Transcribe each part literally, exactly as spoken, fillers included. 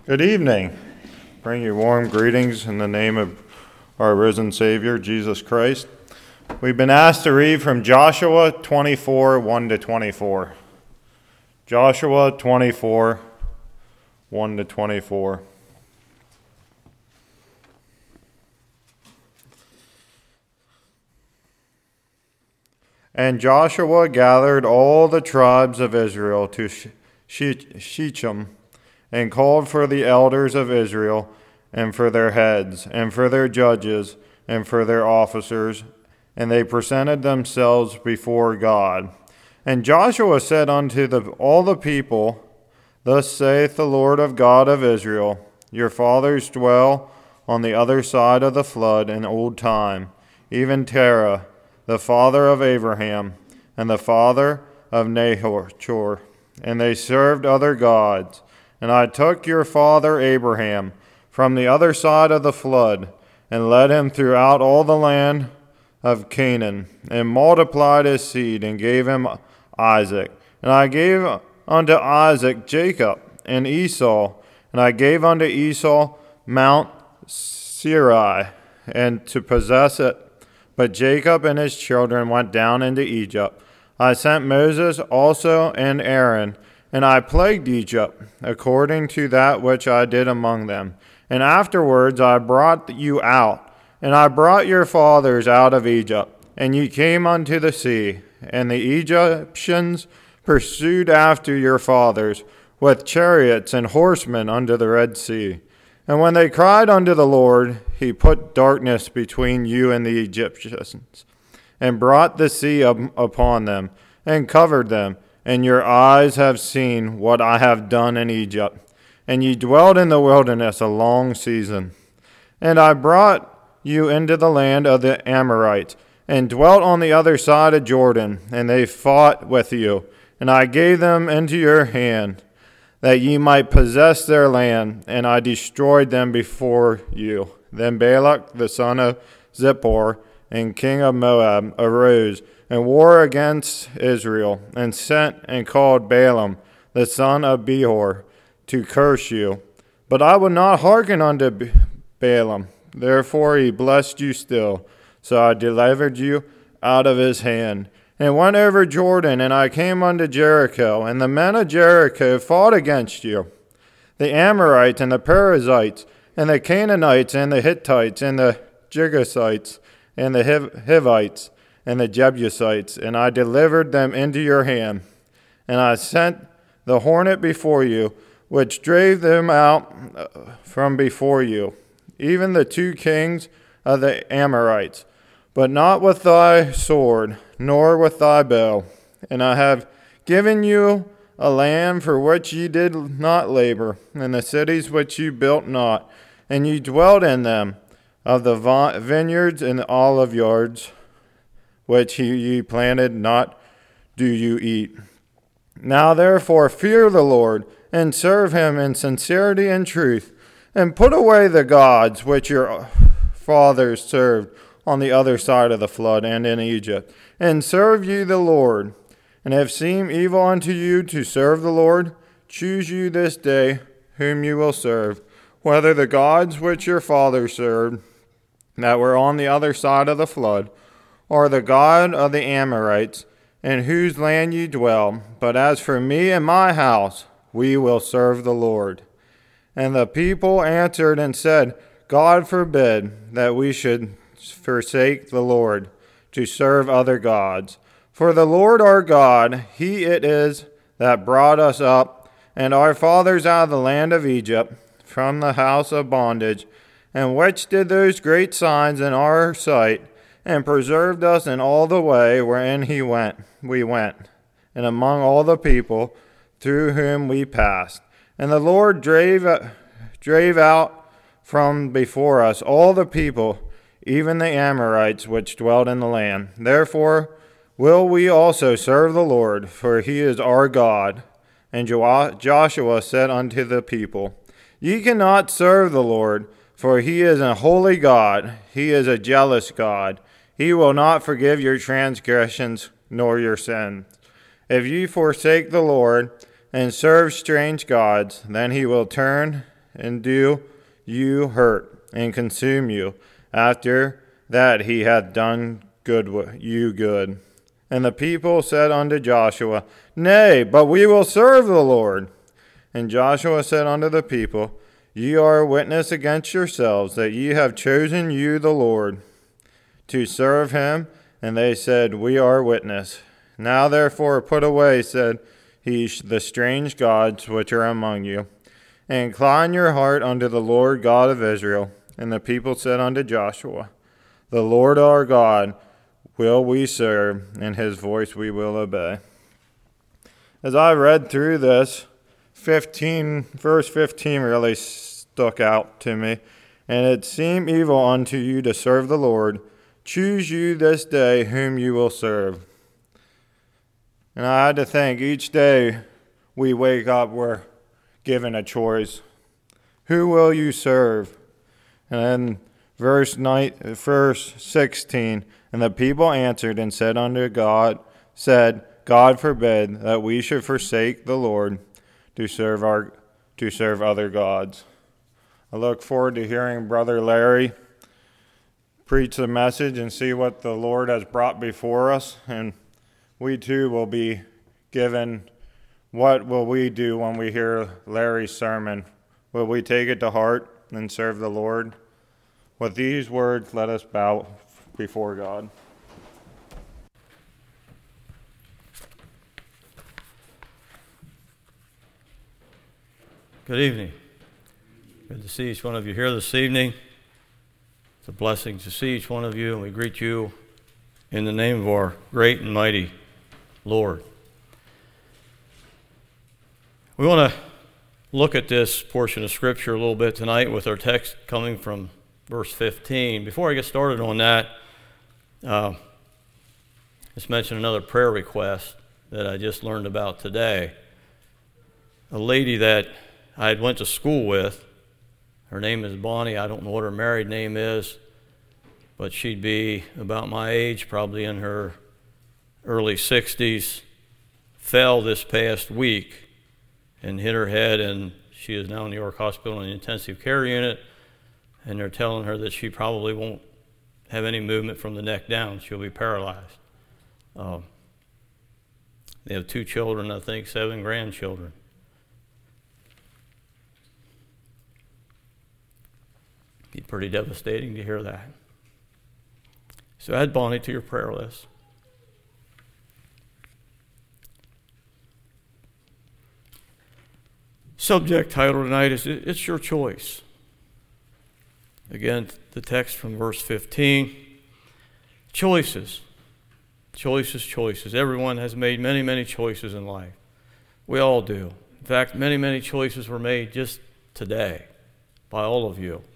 Good evening. Bring you warm greetings in the name of our risen Savior, Jesus Christ. We've been asked to read from Joshua twenty-four, one to twenty-four. Joshua twenty-four, one to twenty-four. And Joshua gathered all the tribes of Israel to Shechem, and called for the elders of Israel, and for their heads, and for their judges, and for their officers, and they presented themselves before God. And Joshua said unto the, all the people, Thus saith the Lord of God of Israel, Your fathers dwell on the other side of the flood in old time, even Terah, the father of Abraham, and the father of Nahor, and they served other gods. And I took your father Abraham from the other side of the flood, and led him throughout all the land of Canaan, and multiplied his seed, and gave him Isaac. And I gave unto Isaac Jacob and Esau, and I gave unto Esau Mount Seir, and to possess it. But Jacob and his children went down into Egypt. I sent Moses also and Aaron, and I plagued Egypt, according to that which I did among them. And afterwards I brought you out, and I brought your fathers out of Egypt. And ye came unto the sea, and the Egyptians pursued after your fathers, with chariots and horsemen unto the Red Sea. And when they cried unto the Lord, he put darkness between you and the Egyptians, and brought the sea up upon them, and covered them. And your eyes have seen what I have done in Egypt. And ye dwelled in the wilderness a long season. And I brought you into the land of the Amorites, and dwelt on the other side of Jordan. And they fought with you. And I gave them into your hand, that ye might possess their land. And I destroyed them before you. Then Balak the son of Zippor, and king of Moab, arose, and war against Israel, and sent and called Balaam, the son of Beor, to curse you. But I would not hearken unto Balaam. Therefore he blessed you still. So I delivered you out of his hand, and went over Jordan, and I came unto Jericho. And the men of Jericho fought against you, the Amorites, and the Perizzites, and the Canaanites, and the Hittites, and the Girgashites, and the Hiv- Hivites, and the Jebusites, and I delivered them into your hand. And I sent the hornet before you, which drave them out from before you, even the two kings of the Amorites, but not with thy sword, nor with thy bow. And I have given you a land for which ye did not labor, and the cities which you built not, and ye dwelt in them, of the vineyards and the olive yards, which ye planted, not do you eat. Now therefore fear the Lord, and serve him in sincerity and truth, and put away the gods which your fathers served on the other side of the flood and in Egypt, and serve ye the Lord. And if seem evil unto you to serve the Lord, choose you this day whom you will serve, whether the gods which your fathers served, that were on the other side of the flood, or the God of the Amorites, in whose land ye dwell. But as for me and my house, we will serve the Lord. And the people answered and said, God forbid that we should forsake the Lord to serve other gods. For the Lord our God, he it is that brought us up and our fathers out of the land of Egypt, from the house of bondage, and which did those great signs in our sight, and preserved us in all the way wherein he went, we went, and among all the people through whom we passed. And the Lord drave, drave out from before us all the people, even the Amorites which dwelt in the land. Therefore will we also serve the Lord, for he is our God. And Joshua said unto the people, Ye cannot serve the Lord, for he is a holy God, he is a jealous God. He will not forgive your transgressions nor your sins. If ye forsake the Lord and serve strange gods, then he will turn and do you hurt and consume you. After that he hath done good you good. And the people said unto Joshua, Nay, but we will serve the Lord. And Joshua said unto the people, Ye are a witness against yourselves, that ye have chosen you the Lord, to serve him. And they said, We are witness. Now therefore put away, said he, the strange gods which are among you, and incline your heart unto the Lord God of Israel. And the people said unto Joshua, The Lord our God will we serve, and his voice we will obey. As I read through this, fifteen, verse fifteen really stuck out to me. And it seemed evil unto you to serve the Lord. Choose you this day whom you will serve. And I had to think, each day we wake up, we're given a choice. Who will you serve? And then verse nine, verse sixteen, and the people answered and said unto God, said, God forbid that we should forsake the Lord to serve our to serve other gods. I look forward to hearing Brother Larry preach the message and see what the Lord has brought before us, and we too will be given. What will we do when we hear Larry's sermon? Will we take it to heart and serve the Lord? With these words, let us bow before God. Good evening. Good to see each one of you here this evening. It's a blessing to see each one of you, and we greet you in the name of our great and mighty Lord. We want to look at this portion of Scripture a little bit tonight with our text coming from verse fifteen. Before I get started on that, uh, let's mention another prayer request that I just learned about today. A lady that I had went to school with, her name is Bonnie. I don't know what her married name is, but she'd be about my age, probably in her early sixties, fell this past week and hit her head, and she is now in New York Hospital in the intensive care unit, and they're telling her that she probably won't have any movement from the neck down. She'll be paralyzed. Um, they have two children, I think, seven grandchildren. Be pretty devastating to hear that. So add Bonnie to your prayer list. Subject title tonight is It's Your Choice. Again, the text from verse fifteen. Choices. Choices, choices. Everyone has made many, many choices in life. We all do. In fact, many, many choices were made just today by all of you.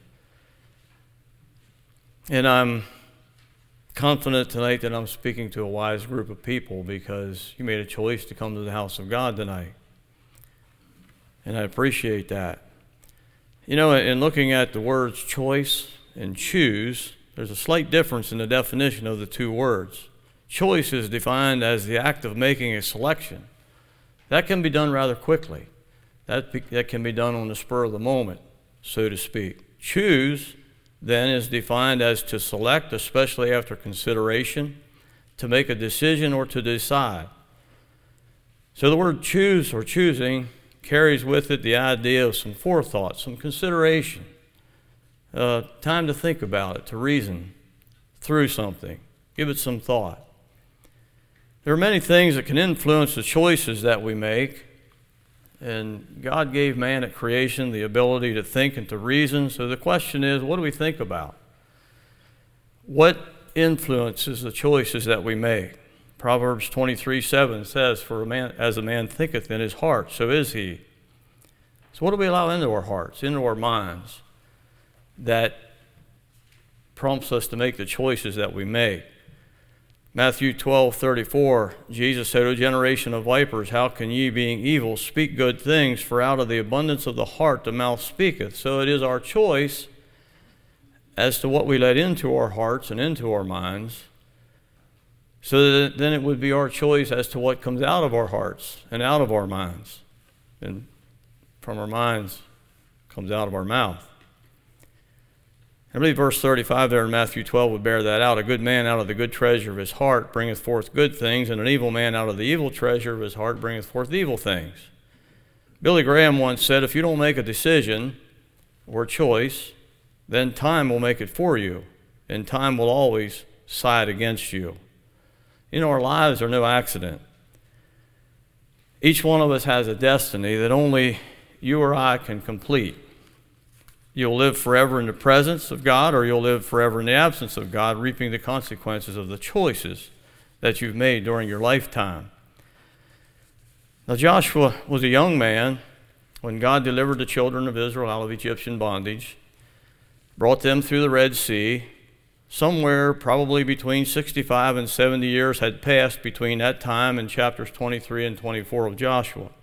And I'm confident tonight that I'm speaking to a wise group of people because you made a choice to come to the house of God tonight. And I appreciate that. You know, in looking at the words choice and choose, there's a slight difference in the definition of the two words. Choice is defined as the act of making a selection. That can be done rather quickly. That, be, that can be done on the spur of the moment, so to speak. Choose, then, is defined as to select, especially after consideration, to make a decision or to decide. So the word choose or choosing carries with it the idea of some forethought, some consideration, uh, time to think about it, to reason through something, give it some thought. There are many things that can influence the choices that we make, and God gave man at creation the ability to think and to reason. So the question is, what do we think about? What influences the choices that we make? Proverbs twenty-three seven says, For a man, as a man thinketh in his heart, so is he. So what do we allow into our hearts, into our minds, that prompts us to make the choices that we make? Matthew twelve thirty-four, Jesus said, O generation of vipers, how can ye, being evil, speak good things? For out of the abundance of the heart the mouth speaketh. So it is our choice as to what we let into our hearts and into our minds, so that then it would be our choice as to what comes out of our hearts and out of our minds. And from our minds comes out of our mouth. I believe verse thirty-five there in Matthew twelve would bear that out. A good man out of the good treasure of his heart bringeth forth good things, and an evil man out of the evil treasure of his heart bringeth forth evil things. Billy Graham once said, if you don't make a decision or choice, then time will make it for you, and time will always side against you. You know, our lives are no accident. Each one of us has a destiny that only you or I can complete. You'll live forever in the presence of God, or you'll live forever in the absence of God, reaping the consequences of the choices that you've made during your lifetime. Now, Joshua was a young man when God delivered the children of Israel out of Egyptian bondage, brought them through the Red Sea. Somewhere probably between sixty-five and seventy years had passed between that time and chapters twenty-three and twenty-four of Joshua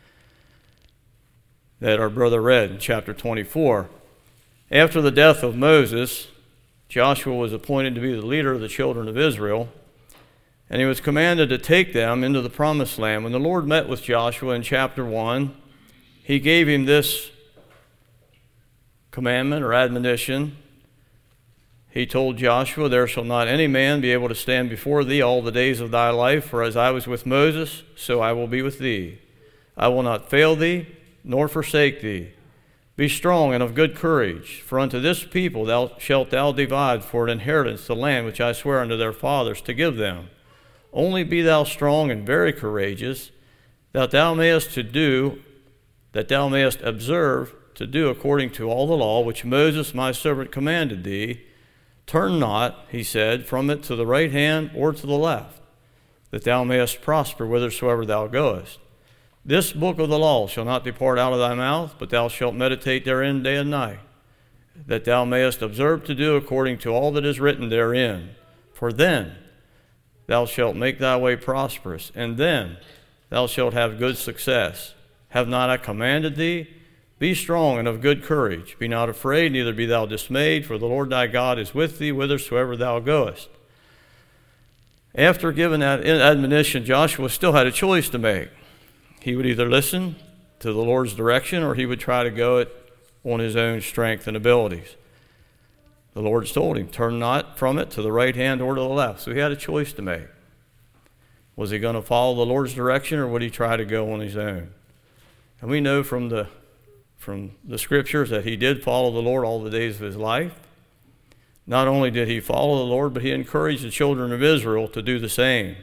that our brother read in chapter twenty-four. After the death of Moses, Joshua was appointed to be the leader of the children of Israel, and he was commanded to take them into the promised land. When the Lord met with Joshua in chapter one, he gave him this commandment or admonition. He told Joshua, there shall not any man be able to stand before thee all the days of thy life, for as I was with Moses, so I will be with thee. I will not fail thee, nor forsake thee. Be strong and of good courage, for unto this people thou shalt thou divide for an inheritance the land which I swear unto their fathers to give them. Only be thou strong and very courageous, that thou mayest to do, that thou mayest observe to do according to all the law which Moses my servant commanded thee. Turn not, he said, from it to the right hand or to the left, that thou mayest prosper whithersoever thou goest. This book of the law shall not depart out of thy mouth, but thou shalt meditate therein day and night, that thou mayest observe to do according to all that is written therein. For then thou shalt make thy way prosperous, and then thou shalt have good success. Have not I commanded thee? Be strong and of good courage. Be not afraid, neither be thou dismayed, for the Lord thy God is with thee whithersoever thou goest. After giving that admonition, Joshua still had a choice to make. He would either listen to the Lord's direction, or he would try to go it on his own strength and abilities. The Lord told him, turn not from it to the right hand or to the left. So he had a choice to make. Was he going to follow the Lord's direction, or would he try to go on his own? And we know from the from the scriptures that he did follow the Lord all the days of his life. Not only did he follow the Lord, but he encouraged the children of Israel to do the same.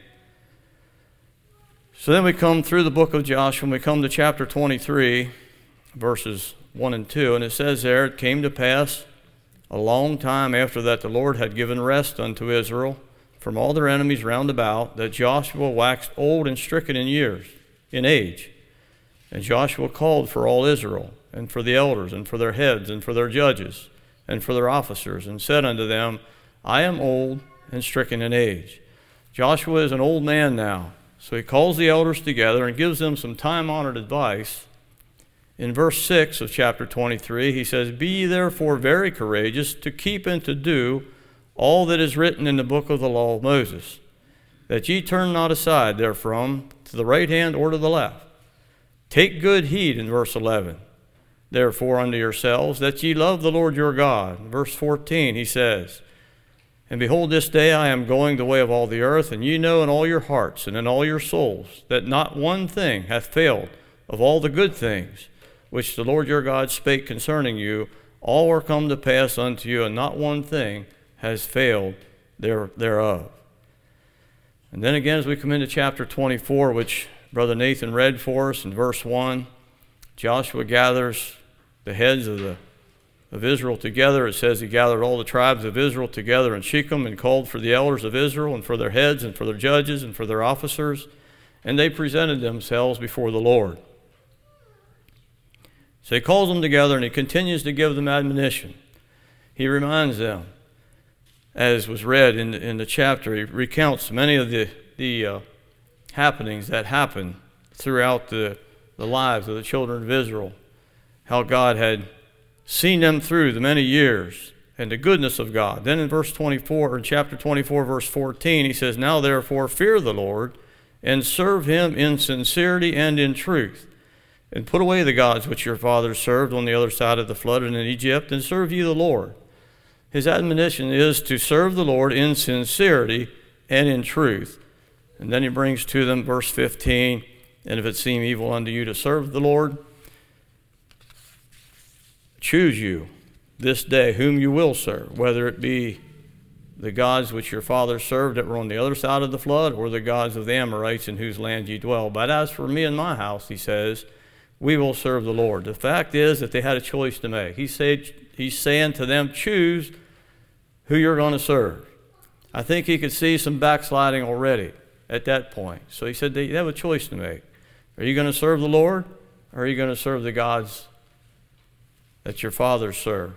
So then we come through the book of Joshua, and we come to chapter twenty-three, verses one and two, and it says there, it came to pass a long time after that the Lord had given rest unto Israel from all their enemies round about, that Joshua waxed old and stricken in years, in age. And Joshua called for all Israel, and for the elders, and for their heads, and for their judges, and for their officers, and said unto them, I am old and stricken in age. Joshua is an old man now. So he calls the elders together and gives them some time-honored advice. In verse six of chapter twenty-three, he says, Be ye therefore very courageous to keep and to do all that is written in the book of the law of Moses, that ye turn not aside therefrom to the right hand or to the left. Take good heed, in verse eleven, therefore unto yourselves, that ye love the Lord your God. In verse fourteen, he says, And behold, this day I am going the way of all the earth, and ye know in all your hearts and in all your souls that not one thing hath failed of all the good things which the Lord your God spake concerning you. All are come to pass unto you, and not one thing has failed there, thereof. And then again, as we come into chapter twenty-four, which Brother Nathan read for us in verse one, Joshua gathers the heads of the of Israel together. It says he gathered all the tribes of Israel together in Shechem and called for the elders of Israel and for their heads and for their judges and for their officers, and they presented themselves before the Lord. So he calls them together, and he continues to give them admonition. He reminds them, as was read in the, in the chapter, he recounts many of the, the uh, happenings that happened throughout the, the lives of the children of Israel, how God had seen them through the many years and the goodness of God. Then in verse twenty-four, or in chapter twenty-four, verse fourteen, he says, Now therefore fear the Lord, and serve him in sincerity and in truth, and put away the gods which your fathers served on the other side of the flood and in Egypt, and serve ye the Lord. His admonition is to serve the Lord in sincerity and in truth. And then he brings to them verse fifteen, and if it seem evil unto you to serve the Lord, choose you this day whom you will serve, whether it be the gods which your fathers served that were on the other side of the flood, or the gods of the Amorites in whose land ye dwell. But as for me and my house, he says, we will serve the Lord. The fact is that they had a choice to make. He said, he's saying to them, choose who you're going to serve. I think he could see some backsliding already at that point. So he said, they have a choice to make. Are you going to serve the Lord, or are you going to serve the gods that your fathers served?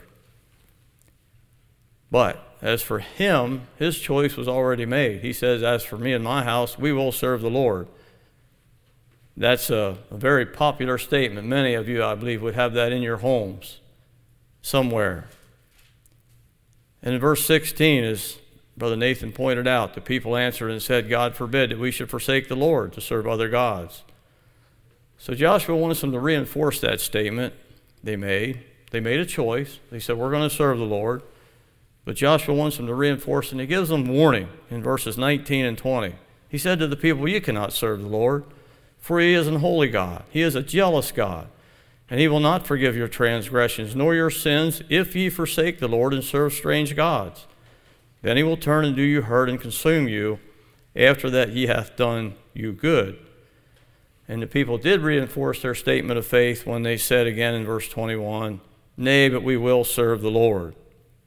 But as for him, his choice was already made. He says, as for me and my house, we will serve the Lord. That's a, a very popular statement. Many of you, I believe, would have that in your homes somewhere. And in verse sixteen, as Brother Nathan pointed out, the people answered and said, God forbid that we should forsake the Lord to serve other gods. So Joshua wants them to reinforce that statement they made. They made a choice. They said, we're going to serve the Lord. But Joshua wants them to reinforce, and he gives them warning in verses nineteen and twenty. He said to the people, you cannot serve the Lord, for he is an holy God. He is a jealous God, and he will not forgive your transgressions nor your sins if ye forsake the Lord and serve strange gods. Then he will turn and do you hurt and consume you after that he hath done you good. And the people did reinforce their statement of faith when they said again in verse twenty-one, nay, but we will serve the Lord.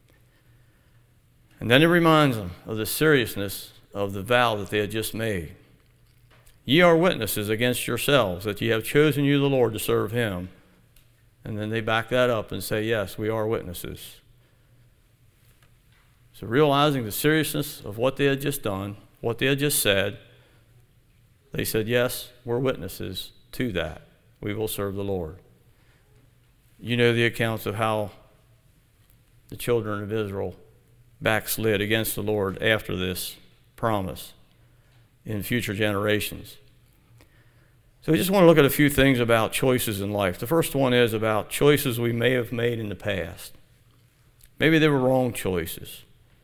And then it reminds them of the seriousness of the vow that they had just made. Ye are witnesses against yourselves that ye have chosen you the Lord to serve him. And then they back that up and say, yes, we are witnesses. So realizing the seriousness of what they had just done, what they had just said, they said, yes, we're witnesses to that. We will serve the Lord. You know the accounts of how the children of Israel backslid against the Lord after this promise in future generations. So we just want to look at a few things about choices in life. The first one is about choices we may have made in the past. Maybe they were wrong choices.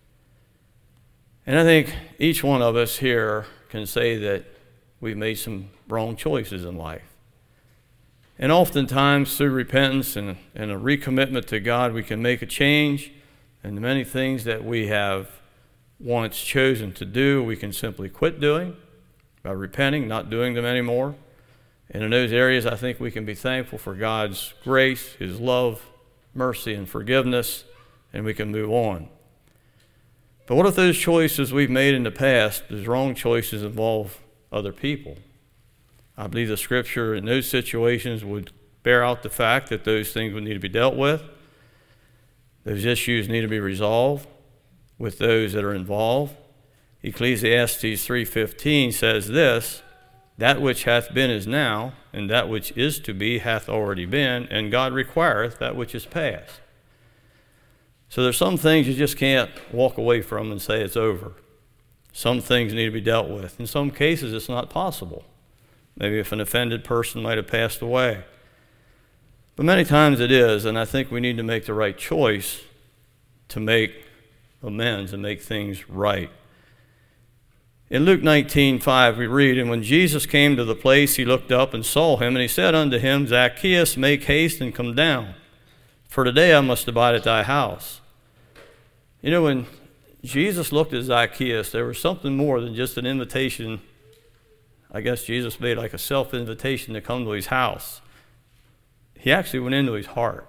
And I think each one of us here can say that we've made some wrong choices in life. And oftentimes through repentance and, and a recommitment to God, we can make a change. And the many things that we have once chosen to do, we can simply quit doing by repenting, not doing them anymore. And in those areas, I think we can be thankful for God's grace, his love, mercy, and forgiveness, and we can move on. But what if those choices we've made in the past, those wrong choices, involve other people? I believe the scripture in those situations would bear out the fact that those things would need to be dealt with. Those issues need to be resolved with those that are involved. Ecclesiastes three fifteen says this, that which hath been is now, and that which is to be hath already been, and God requireth that which is past. So there's some things you just can't walk away from and say it's over. Some things need to be dealt with. In some cases, it's not possible. Maybe if an offended person might have passed away. But many times it is, and I think we need to make the right choice to make amends and make things right. In Luke nineteen five, we read, and when Jesus came to the place, he looked up and saw him, and he said unto him, Zacchaeus, make haste and come down, for today I must abide at thy house. You know, when Jesus looked at Zacchaeus, there was something more than just an invitation. I guess Jesus made like a self-invitation to come to his house. He actually went into his heart.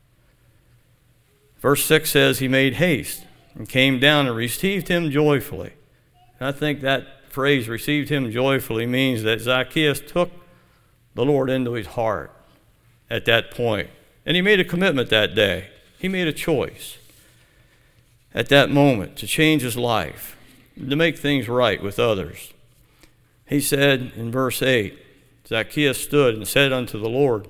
Verse six says, he made haste and came down and received him joyfully. And I think that phrase, received him joyfully, means that Zacchaeus took the Lord into his heart at that point. And he made a commitment that day. He made a choice at that moment to change his life, to make things right with others. He said in verse eight, Zacchaeus stood and said unto the Lord,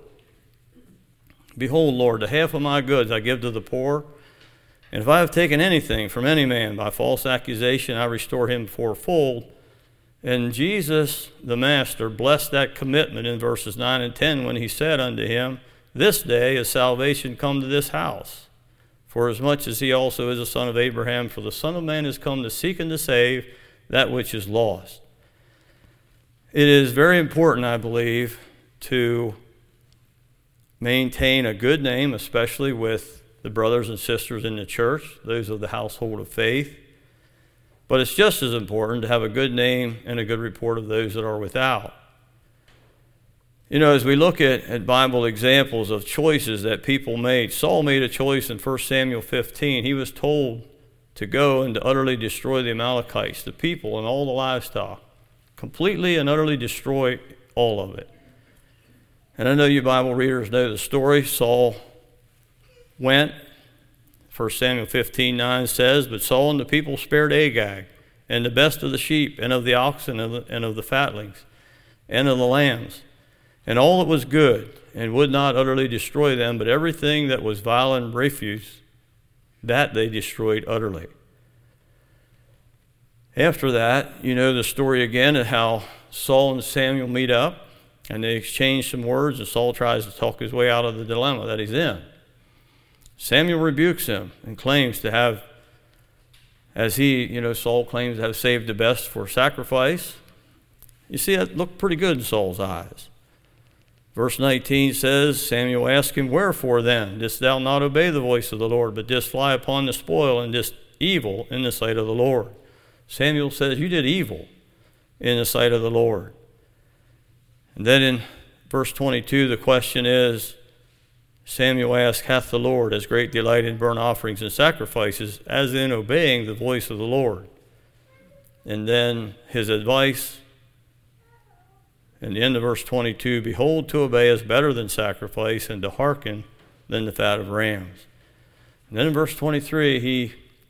Behold, Lord, the half of my goods I give to the poor, and if I have taken anything from any man by false accusation, I restore him fourfold. And Jesus, the Master, blessed that commitment in verses nine and ten when he said unto him, this day is salvation come to this house, for as much as he also is a son of Abraham, for the Son of Man is come to seek and to save that which is lost. It is very important, I believe, to maintain a good name, especially with the brothers and sisters in the church, those of the household of faith. But it's just as important to have a good name and a good report of those that are without. You know, as we look at, at Bible examples of choices that people made, Saul made a choice in First Samuel fifteen. He was told to go and to utterly destroy the Amalekites, the people and all the livestock, completely and utterly destroy all of it. And I know you Bible readers know the story. Saul went, First Samuel fifteen nine says, but Saul and the people spared Agag, and the best of the sheep, and of the oxen, and of the, and of the fatlings, and of the lambs, and all that was good, and would not utterly destroy them, but everything that was vile and refuse, that they destroyed utterly. After that, you know the story again of how Saul and Samuel meet up, and they exchange some words, and Saul tries to talk his way out of the dilemma that he's in. Samuel rebukes him and claims to have, as he, you know, Saul claims to have saved the best for sacrifice. You see, that looked pretty good in Saul's eyes. Verse nineteen says, Samuel asked him, wherefore then didst thou not obey the voice of the Lord, but didst fly upon the spoil and didst evil in the sight of the Lord? Samuel says, you did evil in the sight of the Lord. And then in verse twenty-two, the question is, Samuel asked, hath the Lord as great delight in burnt offerings and sacrifices as in obeying the voice of the Lord? And then his advice, in the end of verse twenty-two, behold, to obey is better than sacrifice, and to hearken than the fat of rams. And then in verse twenty-three, he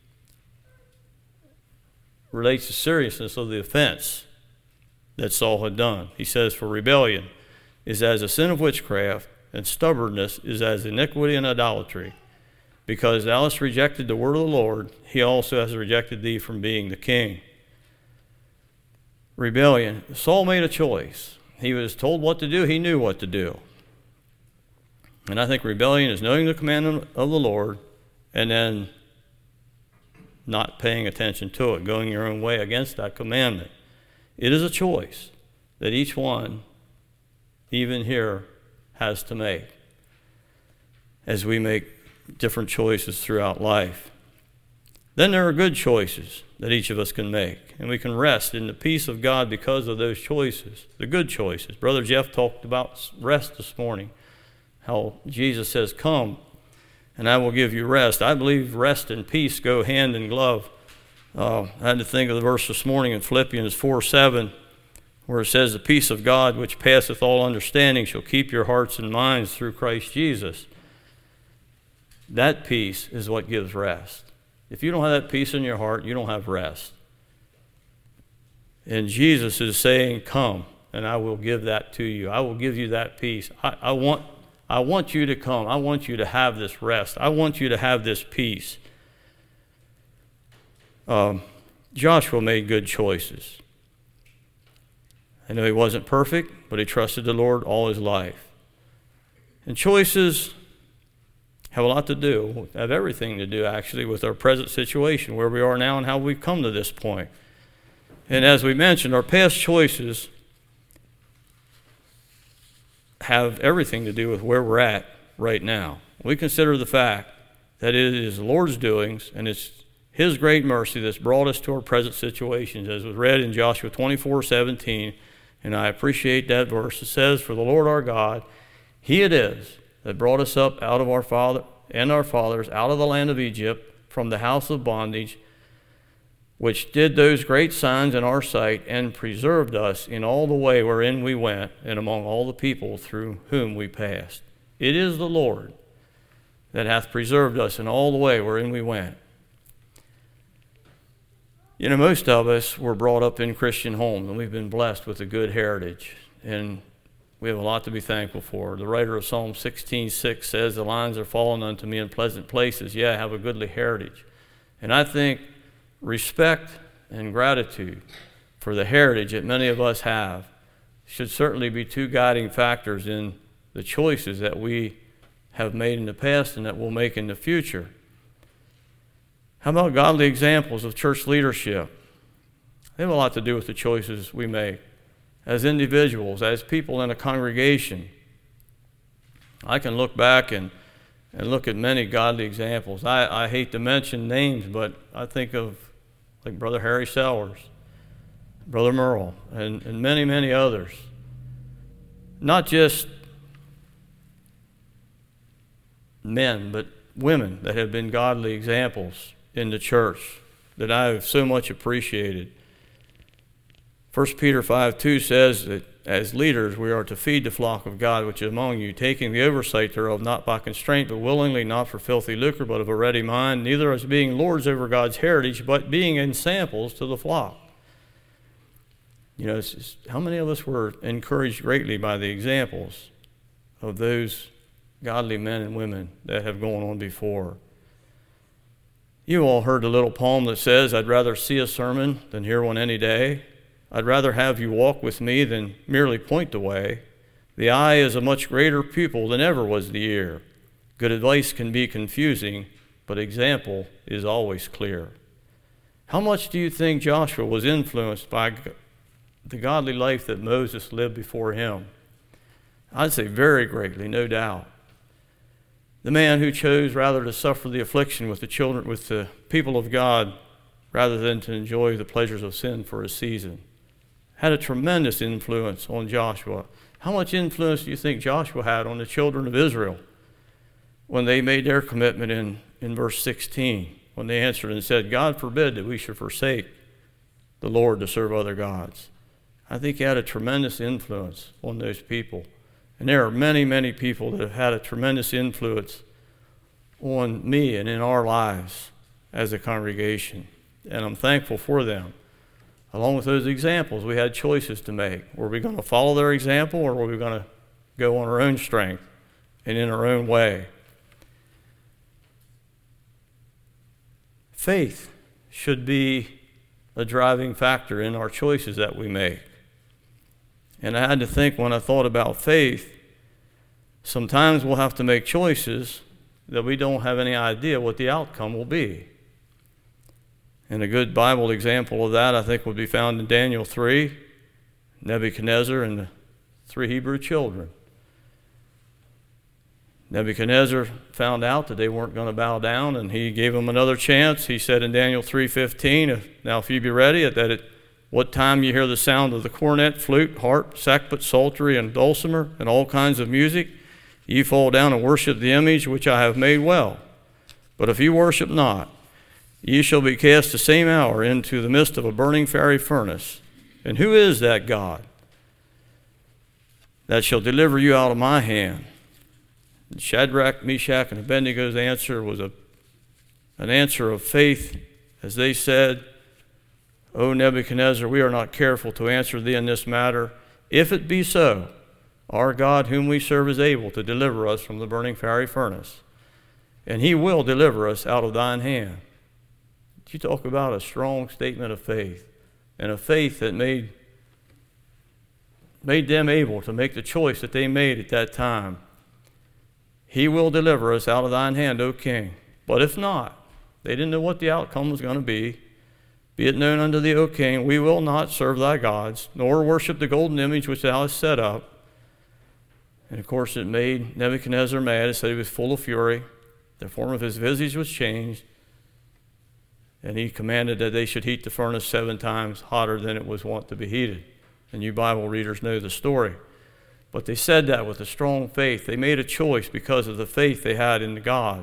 relates the seriousness of the offense that Saul had done. He says, for rebellion is as a sin of witchcraft, and stubbornness is as iniquity and idolatry. Because thou hast rejected the word of the Lord, he also has rejected thee from being the king. Rebellion. Saul made a choice. He was told what to do. He knew what to do. And I think rebellion is knowing the commandment of the Lord and then not paying attention to it, going your own way against that commandment. It is a choice that each one, even here, has to make as we make different choices throughout life. Then there are good choices that each of us can make, and we can rest in the peace of God because of those choices, the good choices. Brother Jeff talked about rest this morning, how Jesus says, come, and I will give you rest. I believe rest and peace go hand in glove. Uh, I had to think of the verse this morning in Philippians four seven, where it says, the peace of God, which passeth all understanding, shall keep your hearts and minds through Christ Jesus. That peace is what gives rest. If you don't have that peace in your heart, you don't have rest. And Jesus is saying, come, and I will give that to you. I will give you that peace. I, I want, I want you to come. I want you to have this rest. I want you to have this peace. Um, Joshua made good choices. I know he wasn't perfect, but he trusted the Lord all his life. And choices have a lot to do, have everything to do actually with our present situation, where we are now and how we've come to this point. And as we mentioned, our past choices have everything to do with where we're at right now. We consider the fact that it is the Lord's doings and it's his great mercy that's brought us to our present situations, as was read in Joshua twenty-four seventeen. And I appreciate that verse. It says, for the Lord our God, he it is that brought us up out of our father and our fathers out of the land of Egypt from the house of bondage, which did those great signs in our sight and preserved us in all the way wherein we went and among all the people through whom we passed. It is the Lord that hath preserved us in all the way wherein we went. You know, most of us were brought up in Christian homes, and we've been blessed with a good heritage, and we have a lot to be thankful for. The writer of Psalm sixteen six says, the lines are fallen unto me in pleasant places. Yeah, I have a goodly heritage. And I think respect and gratitude for the heritage that many of us have, should certainly be two guiding factors in the choices that we have made in the past and that we'll make in the future. How about godly examples of church leadership? They have a lot to do with the choices we make as individuals, as people in a congregation. I can look back and, and look at many godly examples. I, I hate to mention names, but I think of like Brother Harry Sellers, Brother Merle, and, and many, many others. Not just men, but women that have been godly examples in the church that I have so much appreciated. First Peter five two says that as leaders we are to feed the flock of God which is among you, taking the oversight thereof, not by constraint, but willingly, not for filthy lucre, but of a ready mind, neither as being lords over God's heritage, but being ensamples to the flock. You know, it's just, how many of us were encouraged greatly by the examples of those godly men and women that have gone on before? You all heard the little poem that says, I'd rather see a sermon than hear one any day. I'd rather have you walk with me than merely point the way. The eye is a much greater pupil than ever was the ear. Good advice can be confusing, but example is always clear. How much do you think Joshua was influenced by the godly life that Moses lived before him? I'd say very greatly, no doubt. The man who chose rather to suffer the affliction with the children, with the people of God, rather than to enjoy the pleasures of sin for a season, had a tremendous influence on Joshua. How much influence do you think Joshua had on the children of Israel when they made their commitment in, in verse sixteen, when they answered and said, God forbid that we should forsake the Lord to serve other gods? I think he had a tremendous influence on those people. And there are many, many people that have had a tremendous influence on me and in our lives as a congregation. And I'm thankful for them. Along with those examples, we had choices to make. Were we going to follow their example, or were we going to go on our own strength and in our own way? Faith should be a driving factor in our choices that we make. And I had to think when I thought about faith, sometimes we'll have to make choices that we don't have any idea what the outcome will be. And a good Bible example of that, I think, would be found in Daniel three, Nebuchadnezzar and the three Hebrew children. Nebuchadnezzar found out that they weren't going to bow down, and he gave them another chance. He said in Daniel three fifteen, now if you be ready, at that at what time you hear the sound of the cornet, flute, harp, sackbut, psaltery, and dulcimer, and all kinds of music, ye fall down and worship the image which I have made well. But if you worship not, ye shall be cast the same hour into the midst of a burning fiery furnace. And who is that God that shall deliver you out of my hand? And Shadrach, Meshach, and Abednego's answer was a, an answer of faith, as they said, O Nebuchadnezzar, we are not careful to answer thee in this matter. If it be so, our God whom we serve is able to deliver us from the burning fiery furnace, and he will deliver us out of thine hand. You talk about a strong statement of faith, and a faith that made, made them able to make the choice that they made at that time. He will deliver us out of thine hand, O king. But if not, they didn't know what the outcome was going to be. Be it known unto thee, O king, we will not serve thy gods, nor worship the golden image which thou hast set up. And of course it made Nebuchadnezzar mad. It said he was full of fury. The form of his visage was changed. And he commanded that they should heat the furnace seven times hotter than it was wont to be heated. And you Bible readers know the story. But they said that with a strong faith. They made a choice because of the faith they had in God.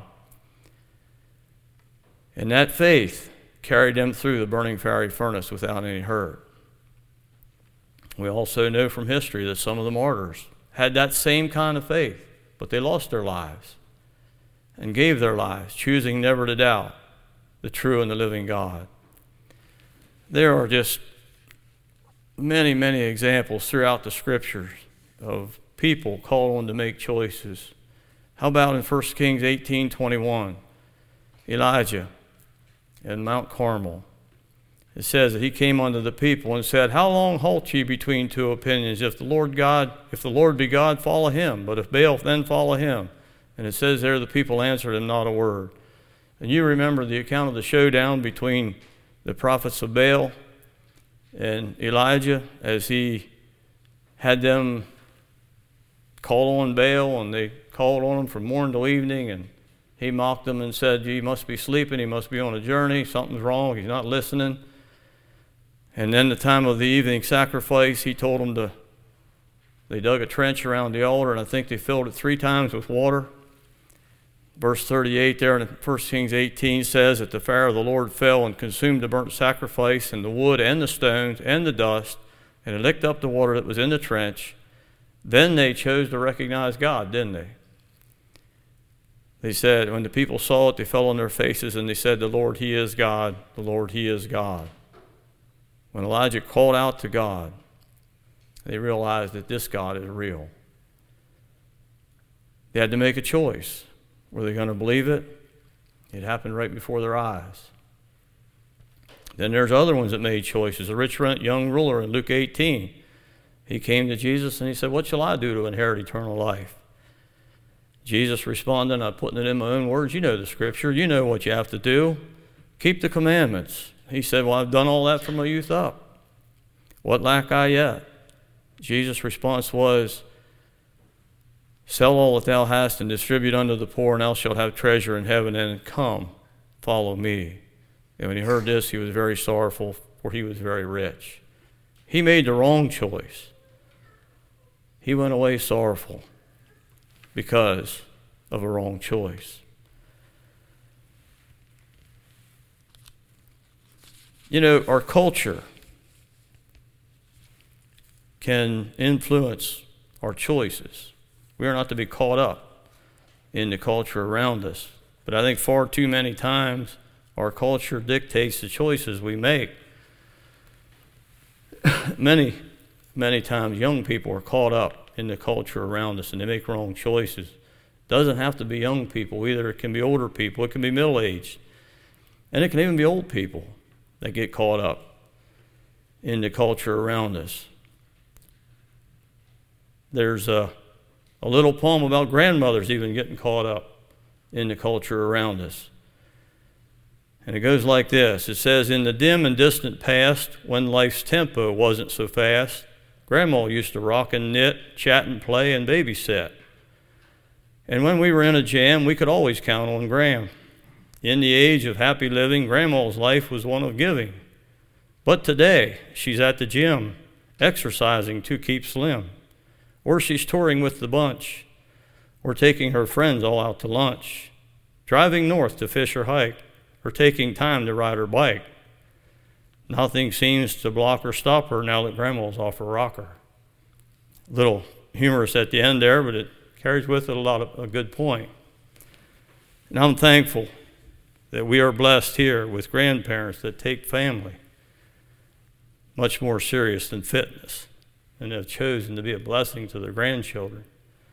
And that faith carried them through the burning fiery furnace without any hurt. We also know from history that some of the martyrs had that same kind of faith, but they lost their lives and gave their lives, choosing never to doubt the true and the living God. There are just many, many examples throughout the scriptures of people called on to make choices. How about in First Kings eighteen twenty-one, Elijah and Mount Carmel. it says that he came unto the people and said, How long halt ye between two opinions? If the Lord God, if the Lord be God, follow him. But if Baal, then follow him. And it says there, the people answered him not a word. And you remember the account of the showdown between the prophets of Baal and Elijah, as he had them call on Baal, and they called on him from morning till evening, and he mocked them and said, He must be sleeping, he must be on a journey, something's wrong, he's not listening. And then the time of the evening sacrifice, he told them to, they dug a trench around the altar, and I think they filled it three times with water. Verse thirty-eight there in First Kings eighteen says that the fire of the Lord fell and consumed the burnt sacrifice and the wood and the stones and the dust, and it licked up the water that was in the trench. Then they chose to recognize God, didn't they? They said, when the people saw it, they fell on their faces and they said, The Lord, He is God. The Lord, He is God. When Elijah called out to God, they realized that this God is real. They had to make a choice. Were they going to believe it? It happened right before their eyes. Then there's other ones that made choices. A rich young ruler in Luke eighteen. He came to Jesus and he said, What shall I do to inherit eternal life? Jesus responded, not putting it in my own words, you know the scripture, you know what you have to do. Keep the commandments. He said, Well, I've done all that from my youth up. What lack I yet? Jesus' response was, Sell all that thou hast and distribute unto the poor, and thou shalt have treasure in heaven, and come, follow me. And when he heard this, he was very sorrowful, for he was very rich. He made the wrong choice. He went away sorrowful because of a wrong choice. You know, our culture can influence our choices. We are not to be caught up in the culture around us. But I think far too many times our culture dictates the choices we make. many, many times young people are caught up in the culture around us and they make wrong choices. It doesn't have to be young people either. It can be older people. It can be middle-aged. And it can even be old people that get caught up in the culture around us. There's a A little poem about grandmothers even getting caught up in the culture around us. And it goes like this. It says, In the dim and distant past, when life's tempo wasn't so fast, Grandma used to rock and knit, chat and play, and babysit. And when we were in a jam, we could always count on Gram. In the age of happy living, Grandma's life was one of giving. But today, she's at the gym, exercising to keep slim. Or she's touring with the bunch, or taking her friends all out to lunch, driving north to fish or hike, or taking time to ride her bike. Nothing seems to block or stop her now that Grandma's off her rocker. A little humorous at the end there, but it carries with it a lot of a good point. And I'm thankful that we are blessed here with grandparents that take family much more serious than fitness, and have chosen to be a blessing to their grandchildren.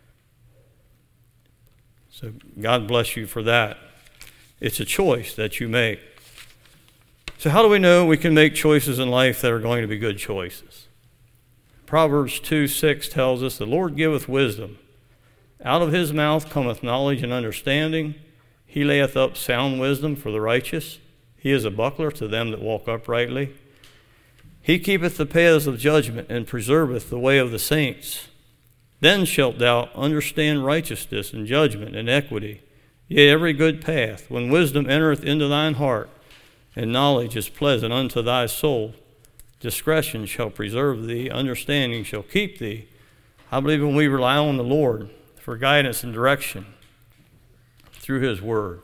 So God bless you for that. It's a choice that you make. So how do we know we can make choices in life that are going to be good choices? Proverbs two six tells us, The Lord giveth wisdom. Out of his mouth cometh knowledge and understanding. He layeth up sound wisdom for the righteous. He is a buckler to them that walk uprightly. He keepeth the paths of judgment, and preserveth the way of the saints. Then shalt thou understand righteousness and judgment and equity, yea, every good path, when wisdom entereth into thine heart, and knowledge is pleasant unto thy soul. Discretion shall preserve thee, understanding shall keep thee. I believe when we rely on the Lord for guidance and direction through his word,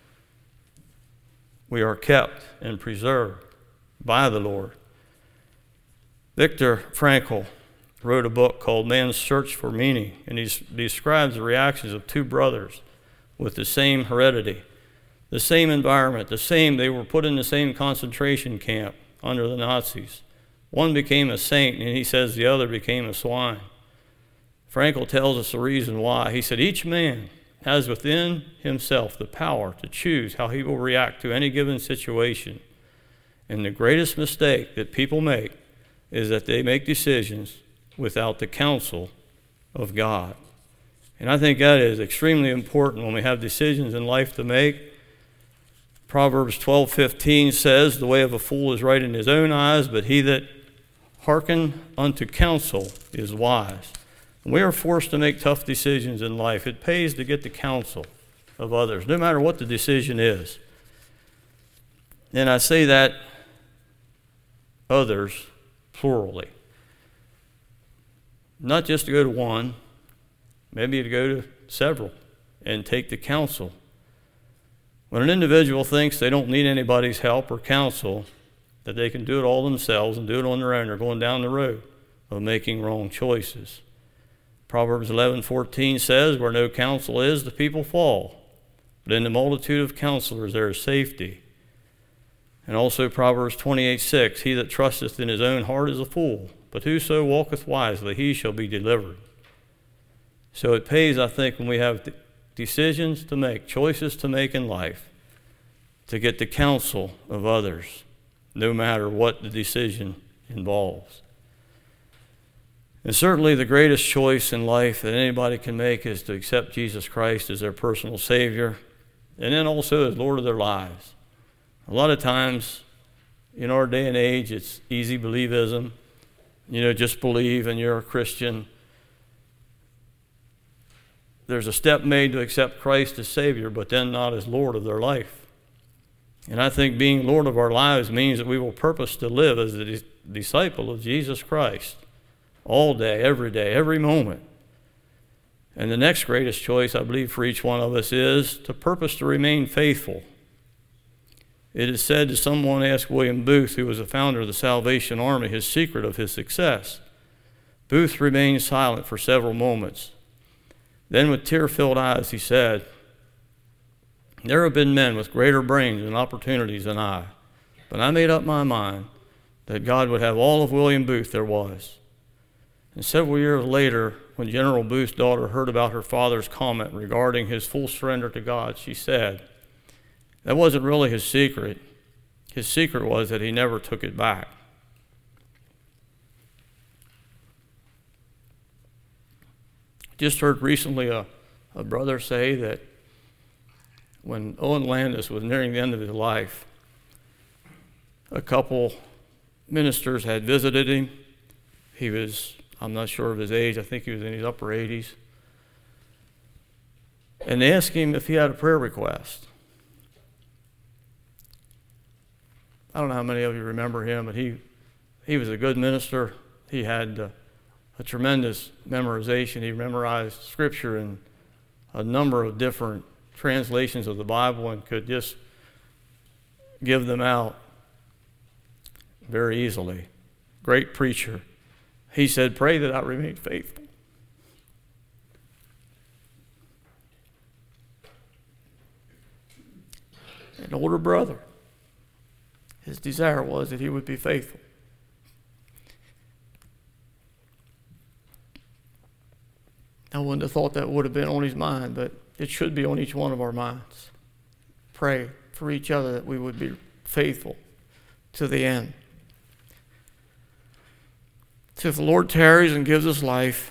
we are kept and preserved by the Lord. Viktor Frankl wrote a book called Man's Search for Meaning, and he describes the reactions of two brothers with the same heredity, the same environment, the same, they were put in the same concentration camp under the Nazis. One became a saint, and he says the other became a swine. Frankl tells us the reason why. He said, each man has within himself the power to choose how he will react to any given situation. And the greatest mistake that people make is that they make decisions without the counsel of God. And I think that is extremely important when we have decisions in life to make. Proverbs twelve fifteen says, "The way of a fool is right in his own eyes, but he that hearken unto counsel is wise." When we are forced to make tough decisions in life, it pays to get the counsel of others, no matter what the decision is. And I say that others plurally. Not just to go to one, maybe to go to several and take the counsel. When an individual thinks they don't need anybody's help or counsel, that they can do it all themselves and do it on their own, they're going down the road of making wrong choices. Proverbs eleven fourteen says, "Where no counsel is, the people fall. But in the multitude of counselors there is safety." And also Proverbs twenty-eight six, "He that trusteth in his own heart is a fool, but whoso walketh wisely, he shall be delivered." So it pays, I think, when we have decisions to make, choices to make in life, to get the counsel of others, no matter what the decision involves. And certainly the greatest choice in life that anybody can make is to accept Jesus Christ as their personal Savior, and then also as Lord of their lives. A lot of times in our day and age, it's easy believism. You know, just believe and you're a Christian. There's a step made to accept Christ as Savior, but then not as Lord of their life. And I think being Lord of our lives means that we will purpose to live as a disciple of Jesus Christ all day, every day, every moment. And the next greatest choice, I believe, for each one of us is to purpose to remain faithful. It is said that someone asked William Booth, who was the founder of the Salvation Army, his secret of his success. Booth remained silent for several moments. Then with tear-filled eyes he said, "There have been men with greater brains and opportunities than I, but I made up my mind that God would have all of William Booth there was." And several years later, when General Booth's daughter heard about her father's comment regarding his full surrender to God, she said, that wasn't really his secret. His secret was that he never took it back. Just heard recently a, a brother say that when Owen Landis was nearing the end of his life, a couple ministers had visited him. He was, I'm not sure of his age, I think he was in his upper eighties. And they asked him if he had a prayer request. I don't know how many of you remember him, but he, he was a good minister. He had uh, a tremendous memorization. He memorized scripture in a number of different translations of the Bible and could just give them out very easily. Great preacher. He said, "Pray that I remain faithful." An older brother, his desire was that he would be faithful. I wouldn't have thought that would have been on his mind, but it should be on each one of our minds. Pray for each other that we would be faithful to the end. So if the Lord tarries and gives us life,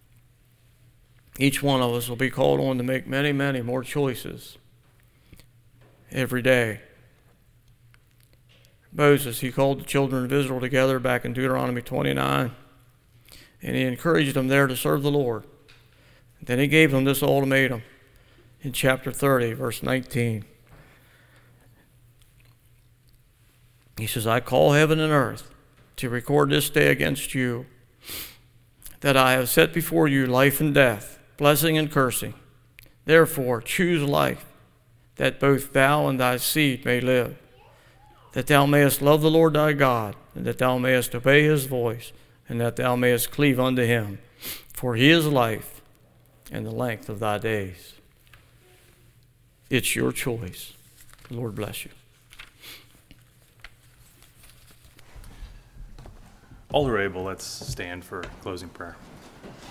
each one of us will be called on to make many, many more choices every day. Moses, he called the children of Israel together back in Deuteronomy twenty-nine, and he encouraged them there to serve the Lord. Then he gave them this ultimatum in chapter thirty, verse nineteen. He says, "I call heaven and earth to record this day against you, that I have set before you life and death, blessing and cursing. Therefore choose life, that both thou and thy seed may live, that thou mayest love the Lord thy God, and that thou mayest obey his voice, and that thou mayest cleave unto him. For he is life, and the length of thy days." It's your choice. The Lord bless you. All who are able, let's stand for closing prayer.